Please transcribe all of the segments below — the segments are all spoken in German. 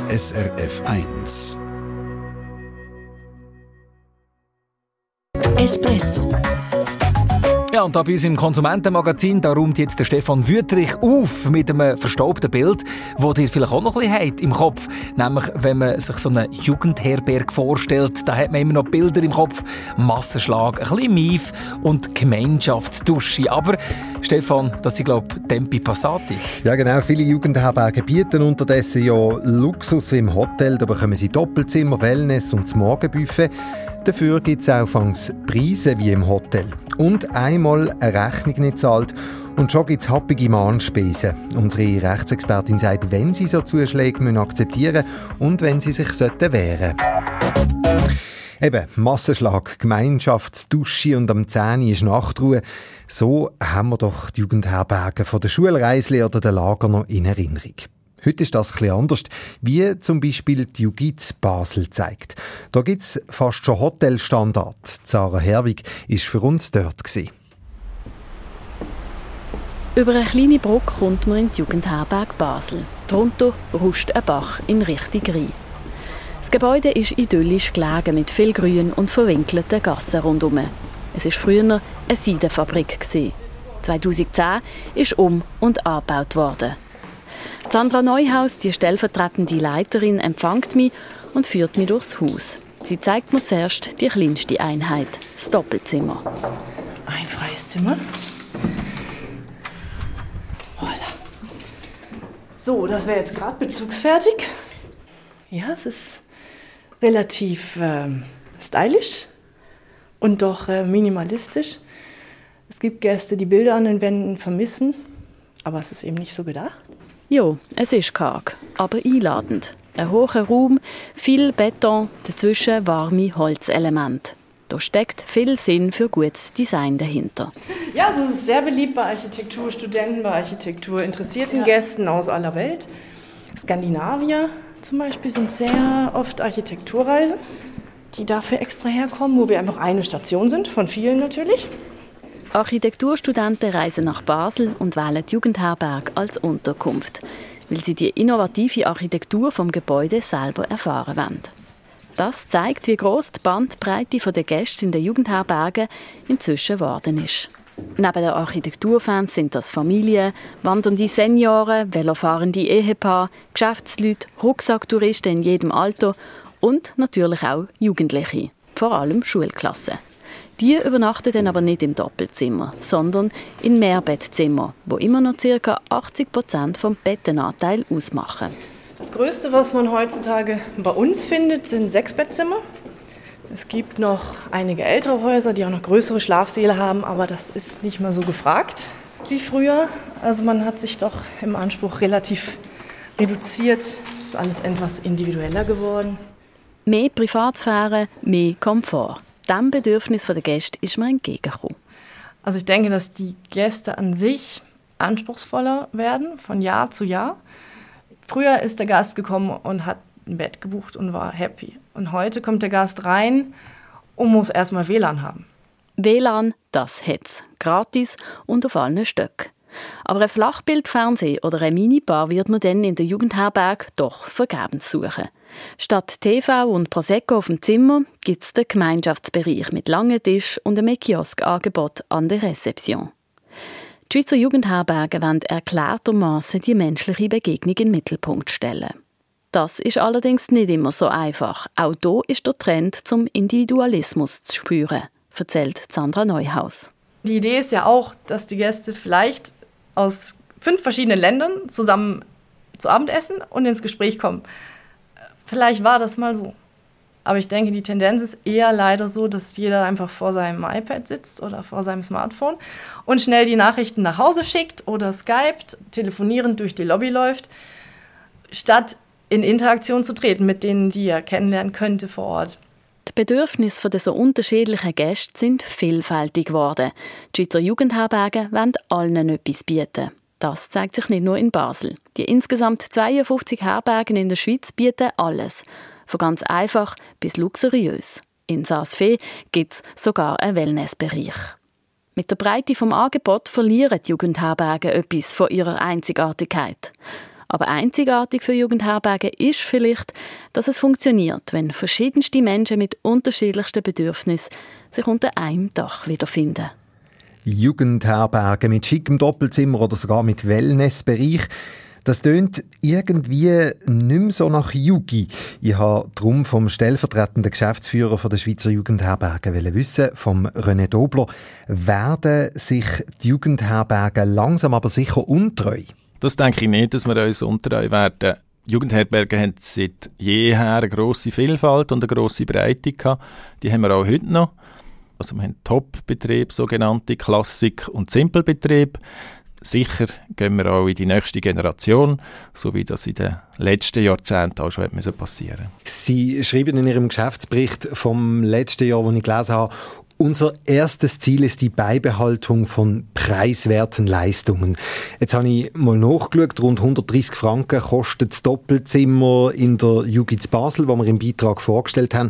SRF 1. Espresso. Ja, und da bei uns im Konsumentenmagazin, da räumt jetzt der Stefan Wüthrich auf mit einem verstaubten Bild, das ihr vielleicht auch noch ein bisschen habt im Kopf. Nämlich, wenn man sich so eine Jugendherberge vorstellt, da hat man immer noch Bilder im Kopf. Massenschlag, ein bisschen Mief und Gemeinschaftsdusche. Aber Stefan, das sind, glaube ich, Tempi Passati. Ja, genau. Viele Jugendherbergen bieten unterdessen ja Luxus wie im Hotel. Da bekommen sie Doppelzimmer, Wellness und das Morgenbuffet. Dafür gibt es anfangs Preise wie im Hotel. Und einmal eine Rechnung nicht zahlt. Und schon gibt es happige Mahnspesen. Unsere Rechtsexpertin sagt, wenn sie so Zuschläge akzeptieren müssen und wenn sie sich wehren sollten. Eben, Massenschlag, Gemeinschaftsdusche und am 10 Uhr ist Nachtruhe. So haben wir doch die Jugendherbergen von der Schulreisli oder der Lager noch in Erinnerung. Heute ist das etwas anders, wie zum Beispiel die Jugiz Basel zeigt. Da gibt es fast schon Hotelstandard. Sarah Herwig war für uns dort. Über eine kleine Brücke kommt man in die Jugendherberge Basel. Darunter ruscht ein Bach in Richtung Rhein. Das Gebäude ist idyllisch gelegen mit viel Grün und verwinkelten Gassen rundherum. Es war früher eine Seidenfabrik. 2010 ist und angebaut worden. Sandra Neuhaus, die stellvertretende Leiterin, empfängt mich und führt mich durchs Haus. Sie zeigt mir zuerst die kleinste Einheit, das Doppelzimmer. Ein freies Zimmer. Voilà. So, das wäre jetzt gerade bezugsfertig. Ja, es ist relativ stylisch und doch minimalistisch. Es gibt Gäste, die Bilder an den Wänden vermissen, aber es ist eben nicht so gedacht. Ja, es ist karg, aber einladend. Ein hoher Raum, viel Beton, dazwischen warme Holzelemente. Da steckt viel Sinn für gutes Design dahinter. Ja, also es ist sehr beliebt bei Architekturstudenten, bei architekturinteressierten Gästen aus aller Welt. Skandinavier zum Beispiel sind sehr oft Architekturreisen, die dafür extra herkommen, wo wir einfach eine Station sind, von vielen natürlich. Architekturstudenten reisen nach Basel und wählen die Jugendherberge als Unterkunft, weil sie die innovative Architektur vom Gebäude selber erfahren wollen. Das zeigt, wie gross die Bandbreite der Gäste in den Jugendherbergen inzwischen geworden ist. Neben den Architekturfans sind das Familien, wandernde Senioren, velofahrende Ehepaare, Geschäftsleute, Rucksacktouristen in jedem Alter und natürlich auch Jugendliche, vor allem Schulklassen. Die übernachten dann aber nicht im Doppelzimmer, sondern in Mehrbettzimmer, wo immer noch ca. 80% vom Bettenanteil ausmachen. Das Größte, was man heutzutage bei uns findet, sind 6 Bettzimmer. Es gibt noch einige ältere Häuser, die auch noch größere Schlafsäle haben, aber das ist nicht mehr so gefragt wie früher. Also man hat sich doch im Anspruch relativ reduziert. Es ist alles etwas individueller geworden. Mehr Privatsphäre, mehr Komfort. Diesem Bedürfnis der Gäste ist man entgegengekommen. Also ich denke, dass die Gäste an sich anspruchsvoller werden, von Jahr zu Jahr. Früher ist der Gast gekommen und hat ein Bett gebucht und war happy. Und heute kommt der Gast rein und muss erstmal WLAN haben. WLAN, das hat's. Gratis und auf allen Stöcken. Aber ein Flachbildfernsehen oder eine Minibar wird man dann in der Jugendherberge doch vergebens suchen. Statt TV und Prosecco auf dem Zimmer gibt es den Gemeinschaftsbereich mit langen Tisch und einem Kioskangebot an der Rezeption. Die Schweizer Jugendherbergen wollen erklärtermassen die menschliche Begegnung in den Mittelpunkt stellen. Das ist allerdings nicht immer so einfach. Auch hier ist der Trend zum Individualismus zu spüren, erzählt Sandra Neuhaus. Die Idee ist ja auch, dass die Gäste vielleicht aus 5 verschiedenen Ländern zusammen zu Abend essen und ins Gespräch kommen. Vielleicht war das mal so. Aber ich denke, die Tendenz ist eher leider so, dass jeder einfach vor seinem iPad sitzt oder vor seinem Smartphone und schnell die Nachrichten nach Hause schickt oder skypt, telefonierend durch die Lobby läuft, statt in Interaktion zu treten mit denen, die er kennenlernen könnte vor Ort. Die Bedürfnisse dieser unterschiedlichen Gäste sind vielfältig geworden. Die Schweizer Jugendherbergen wollen allen etwas bieten. Das zeigt sich nicht nur in Basel. Die insgesamt 52 Herbergen in der Schweiz bieten alles. Von ganz einfach bis luxuriös. In Saas-Fee gibt es sogar einen Wellnessbereich. Mit der Breite vom Angebot verlieren die Jugendherbergen etwas von ihrer Einzigartigkeit. Aber einzigartig für Jugendherbergen ist vielleicht, dass es funktioniert, wenn verschiedenste Menschen mit unterschiedlichsten Bedürfnissen sich unter einem Dach wiederfinden. Jugendherbergen mit schickem Doppelzimmer oder sogar mit Wellnessbereich. Das tönt irgendwie nicht mehr so nach Jugi. Ich wollte darum vom stellvertretenden Geschäftsführer der Schweizer Jugendherbergen wissen, vom René Dobler, werden sich die Jugendherbergen langsam aber sicher untreu? Das denke ich nicht, dass wir uns untreu werden. Jugendherbergen haben seit jeher eine grosse Vielfalt und eine grosse Breite gehabt. Die haben wir auch heute noch. Also wir haben Top-Betriebe, sogenannte Klassik- und Simpelbetriebe. Sicher gehen wir auch in die nächste Generation, so wie das in den letzten Jahrzehnten auch schon passieren musste. Sie schreiben in Ihrem Geschäftsbericht vom letzten Jahr, den ich gelesen habe, unser erstes Ziel ist die Beibehaltung von preiswerten Leistungen. Jetzt habe ich mal nachgeschaut, rund 130 Franken kostet das Doppelzimmer in der Jugiz Basel, das wir im Beitrag vorgestellt haben.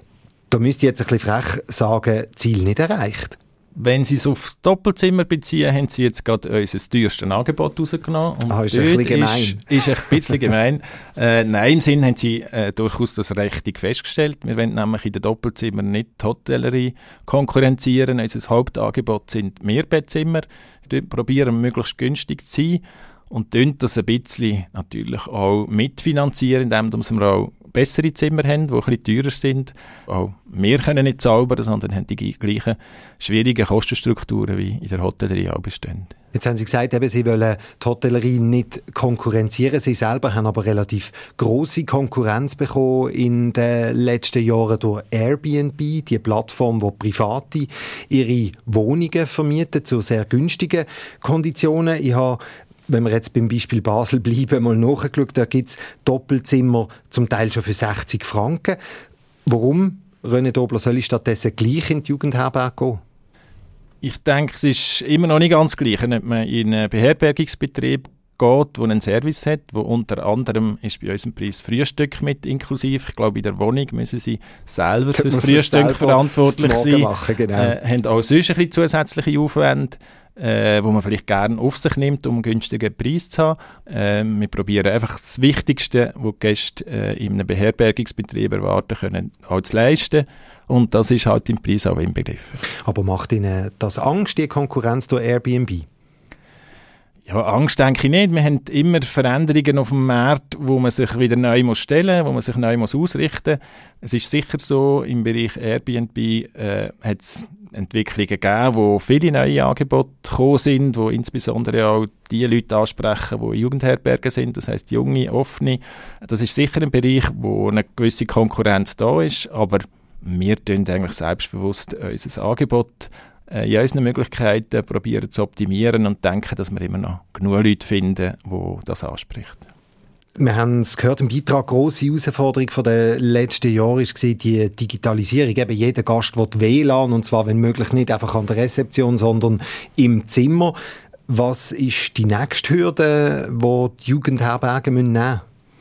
Da müsste ich jetzt ein bisschen frech sagen, Ziel nicht erreicht. Wenn Sie es aufs Doppelzimmer beziehen, haben Sie jetzt gerade unser teuerstes Angebot rausgenommen. Und ist ein bisschen gemein. Ist ein bisschen gemein. Nein, im Sinn haben Sie durchaus das richtig festgestellt. Wir wollen nämlich in den Doppelzimmern nicht die Hotellerie konkurrenzieren. Unser Hauptangebot sind Mehrbettzimmer. Dort probieren wir möglichst günstig zu sein und das ein bisschen natürlich auch mitfinanzieren, indem wir auch bessere Zimmer haben, die ein bisschen teurer sind. Auch wir können nicht zaubern, sondern haben die gleichen schwierigen Kostenstrukturen wie in der Hotellerie auch bestehen. Jetzt haben Sie gesagt, eben, Sie wollen die Hotellerie nicht konkurrenzieren. Sie selber haben aber relativ grosse Konkurrenz bekommen in den letzten Jahren durch Airbnb, die Plattform, wo Private ihre Wohnungen vermieten zu sehr günstigen Konditionen. Ich habe, wenn wir jetzt beim Beispiel Basel bleiben, mal nachgeschaut, da gibt es Doppelzimmer zum Teil schon für 60 Franken. Warum, René Dobler, soll ich stattdessen gleich in die Jugendherberge gehen? Ich denke, es ist immer noch nicht ganz gleich, ob man in einen Beherbergungsbetrieb geht, der einen Service hat, wo unter anderem ist bei uns im Preis Frühstück mit inklusive. Ich glaube, in der Wohnung müssen Sie selber für das Frühstück verantwortlich sein. Genau. Haben auch sonst ein bisschen zusätzliche Aufwände, wo man vielleicht gerne auf sich nimmt, um einen günstigen Preis zu haben. Wir probieren einfach das Wichtigste, was die Gäste in einem Beherbergungsbetrieb erwarten können, auch zu leisten. Und das ist halt im Preis auch inbegriffen. Aber macht Ihnen das Angst, die Konkurrenz durch Airbnb? Ja, Angst denke ich nicht. Wir haben immer Veränderungen auf dem Markt, wo man sich wieder neu stellen muss, wo man sich neu ausrichten muss. Es ist sicher so, im Bereich Airbnb hat es Entwicklungen gegeben, wo viele neue Angebote gekommen sind, wo insbesondere auch die Leute ansprechen, die in Jugendherbergen sind, das heisst junge, offene. Das ist sicher ein Bereich, wo eine gewisse Konkurrenz da ist, aber wir tun eigentlich selbstbewusst unser Angebot in unseren Möglichkeiten probieren zu optimieren und denken, dass wir immer noch genug Leute finden, die das anspricht. Wir haben es gehört im Beitrag, grosse Herausforderung von den letzten Jahren war die Digitalisierung. Eben jeder Gast will WLAN, und zwar, wenn möglich, nicht einfach an der Rezeption, sondern im Zimmer. Was ist die nächste Hürde, die die Jugendherbergen nehmen müssen?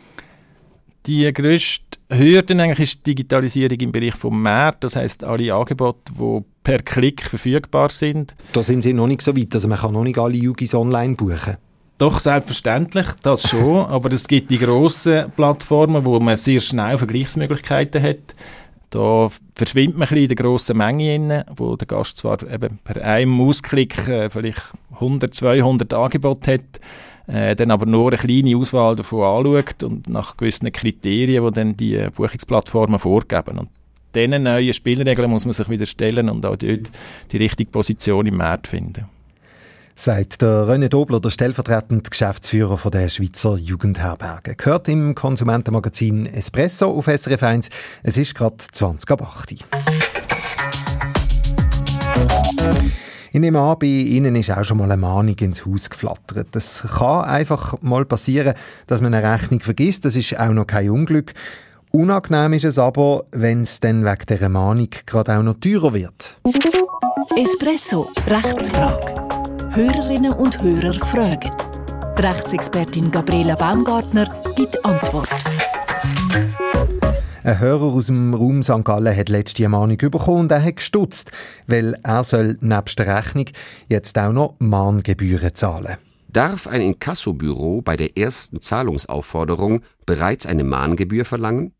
Die grösste Hürde eigentlich ist die Digitalisierung im Bereich des Markts. Das heisst, alle Angebote, die per Klick verfügbar sind. Da sind Sie noch nicht so weit, also man kann noch nicht alle Jugis online buchen. Doch, selbstverständlich, das schon. Aber es gibt die grossen Plattformen, wo man sehr schnell Vergleichsmöglichkeiten hat. Da verschwimmt man ein bisschen in der grossen Menge rein, wo der Gast zwar eben per einem Mausklick vielleicht 100, 200 Angebote hat, dann aber nur eine kleine Auswahl davon anschaut und nach gewissen Kriterien, die dann die Buchungsplattformen vorgeben. Und diesen neuen Spielregeln muss man sich wieder stellen und auch dort die richtige Position im Markt finden. Sagt der René Dobler, der stellvertretende Geschäftsführer von der Schweizer Jugendherberge. Gehört im Konsumentenmagazin Espresso auf SRF 1. Es ist gerade 20:08. Ich nehme an, bei Ihnen ist auch schon mal eine Mahnung ins Haus geflattert. Es kann einfach mal passieren, dass man eine Rechnung vergisst. Das ist auch noch kein Unglück. Unangenehm ist es aber, wenn es dann wegen dieser Mahnung gerade auch noch teurer wird. Espresso, Rechtsfrage. Hörerinnen und Hörer fragen. Die Rechtsexpertin Gabriela Baumgartner gibt Antwort. Ein Hörer aus dem Raum St. Gallen hat letzte eine Mahnung bekommen und er hat gestutzt, weil er soll nebst der Rechnung jetzt auch noch Mahngebühren zahlen. Darf ein Inkassobüro bei der ersten Zahlungsaufforderung bereits eine Mahngebühr verlangen?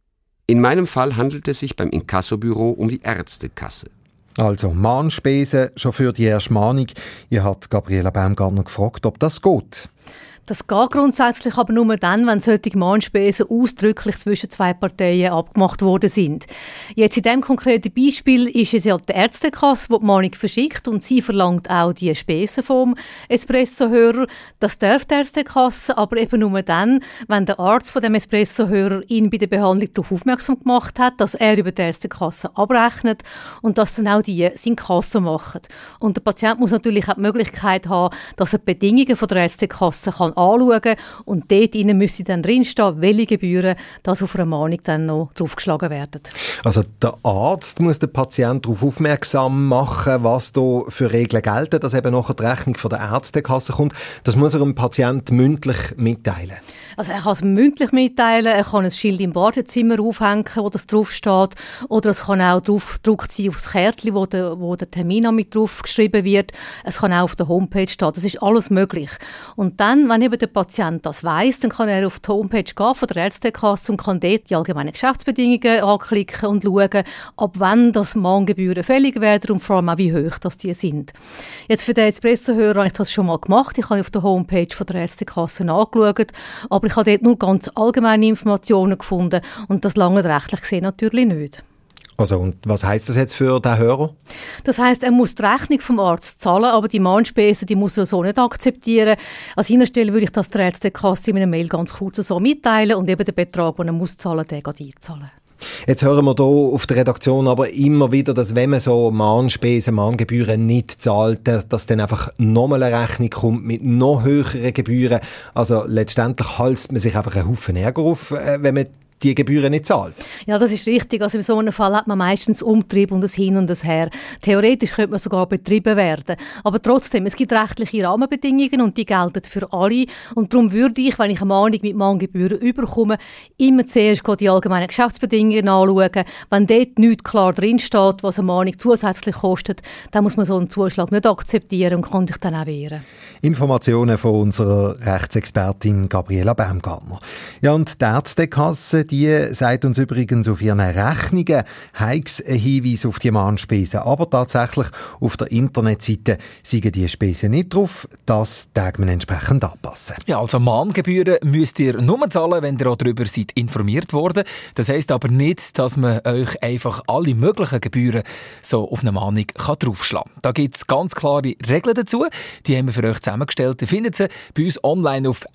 In meinem Fall handelt es sich beim Inkassobüro um die Ärztekasse. Also Mahnspesen schon für die erste Mahnung. Ihr hat Gabriela Baumgartner gefragt, ob das geht. Das geht grundsätzlich aber nur dann, wenn solche Mahnspesen ausdrücklich zwischen zwei Parteien abgemacht worden sind. Jetzt in diesem konkreten Beispiel ist es ja die Ärztekasse, die die Mahnung verschickt und sie verlangt auch die Spesen vom Espresso-Hörer. Das darf die Ärztekasse, aber eben nur dann, wenn der Arzt von dem Espresso-Hörer ihn bei der Behandlung darauf aufmerksam gemacht hat, dass er über die Ärztekasse abrechnet und dass dann auch die seine Kasse machen. Und der Patient muss natürlich auch die Möglichkeit haben, dass er die Bedingungen von der Ärztekasse kann anschauen und dort müsste dann drinstehen, welche Gebühren das auf einer Mahnung dann noch draufgeschlagen werden. Also der Arzt muss den Patienten darauf aufmerksam machen, was da für Regeln gelten, dass eben nachher die Rechnung von der Ärztekasse kommt. Das muss er dem Patienten mündlich mitteilen. Also er kann es mündlich mitteilen, er kann ein Schild im Badezimmer aufhängen, wo das draufsteht, oder es kann auch draufgedruckt sein aufs Kärtchen, wo der Termin mit draufgeschrieben wird. Es kann auch auf der Homepage stehen. Das ist alles möglich. Und dann, wenn eben der Patient das weiss, dann kann er auf die Homepage gehen von der Ärztekasse und kann dort die allgemeinen Geschäftsbedingungen anklicken und schauen, ab wann das Mahngebühren fällig werden und vor allem auch, wie hoch das die sind. Jetzt für den Espresso-Hörer habe ich das schon mal gemacht. Ich habe auf der Homepage von der Ärztekasse angeschaut, aber ich habe dort nur ganz allgemeine Informationen gefunden und das lange rechtlich gesehen natürlich nicht. Also, und was heisst das jetzt für den Hörer? Das heisst, er muss die Rechnung vom Arzt zahlen, aber die Mahnspesen, die muss er so nicht akzeptieren. An seiner Stelle würde ich das der Ärztekasse in einer Mail ganz kurz so mitteilen und eben den Betrag, den er muss zahlen, den einzahlen. Jetzt hören wir hier auf der Redaktion aber immer wieder, dass wenn man so Mahnspesen, Mahngebühren nicht zahlt, dass dann einfach nochmal eine Rechnung kommt mit noch höheren Gebühren. Also letztendlich halst man sich einfach einen Haufen Ärger auf, wenn man die Gebühren nicht zahlt. Ja, das ist richtig. Also in so einem Fall hat man meistens Umtrieb und das Hin und das Her. Theoretisch könnte man sogar betrieben werden. Aber trotzdem, es gibt rechtliche Rahmenbedingungen und die gelten für alle. Und darum würde ich, wenn ich eine Mahnung mit Mahngebühren überkomme, immer zuerst die allgemeinen Geschäftsbedingungen anschauen. Wenn dort nichts klar drinsteht, was eine Mahnung zusätzlich kostet, dann muss man so einen Zuschlag nicht akzeptieren und kann sich dann auch wehren. Informationen von unserer Rechtsexpertin Gabriela Baumgartner. Ja, und die Ärztekasse, die sagt uns übrigens auf ihren Rechnungen, heigs ein Hinweis auf die Mahnspesen. Aber tatsächlich auf der Internetseite sind die Spesen nicht drauf. Das darf man entsprechend anpassen. Ja, also Mahngebühren müsst ihr nur zahlen, wenn ihr auch darüber seid informiert worden. Das heisst aber nicht, dass man euch einfach alle möglichen Gebühren so auf eine Mahnung draufschlagen kann. Da gibt es ganz klare Regeln dazu. Die haben wir für euch zusammengestellt. Ihr findet sie bei uns online auf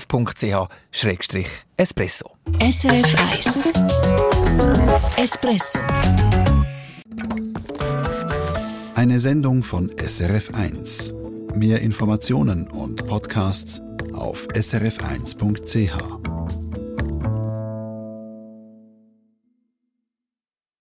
srf.ch/espresso. SRF 1 Espresso. Eine Sendung von SRF 1. Mehr Informationen und Podcasts auf srf1.ch.